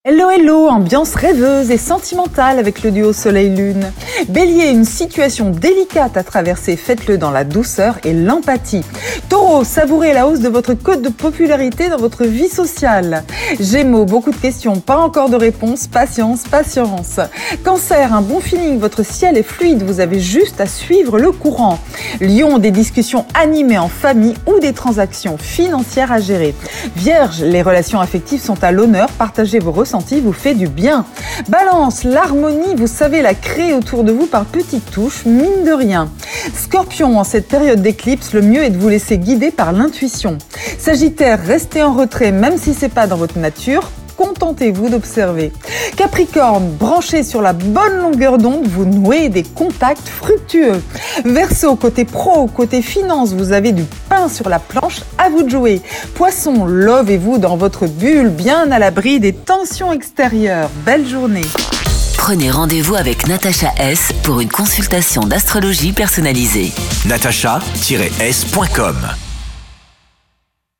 Hello hello, ambiance rêveuse et sentimentale avec le duo Soleil-Lune. Bélier, une situation délicate à traverser, faites-le dans la douceur et l'empathie. Taureau, savourez la hausse de votre cote de popularité dans votre vie sociale. Gémeaux, beaucoup de questions, pas encore de réponses, patience. Cancer, un bon feeling, votre ciel est fluide, vous avez juste à suivre le courant. Lion, des discussions animées en famille ou des transactions financières à gérer. Vierge, les relations affectives sont à l'honneur, partagez vos ressentis vous fait du bien. Balance, l'harmonie, vous savez la créer autour de vous par petites touches, mine de rien. Scorpion, en cette période d'éclipse, le mieux est de vous laisser guider par l'intuition. Sagittaire, restez en retrait même si c'est pas dans votre nature. Contentez-vous d'observer. Capricorne, branchez sur la bonne longueur d'onde, vous nouez des contacts fructueux. Verseau, côté pro, côté finance, vous avez du pain sur la planche, à vous de jouer. Poisson, lovez-vous dans votre bulle, bien à l'abri des tensions extérieures. Belle journée. Prenez rendez-vous avec Natacha S pour une consultation d'astrologie personnalisée. natacha-s.com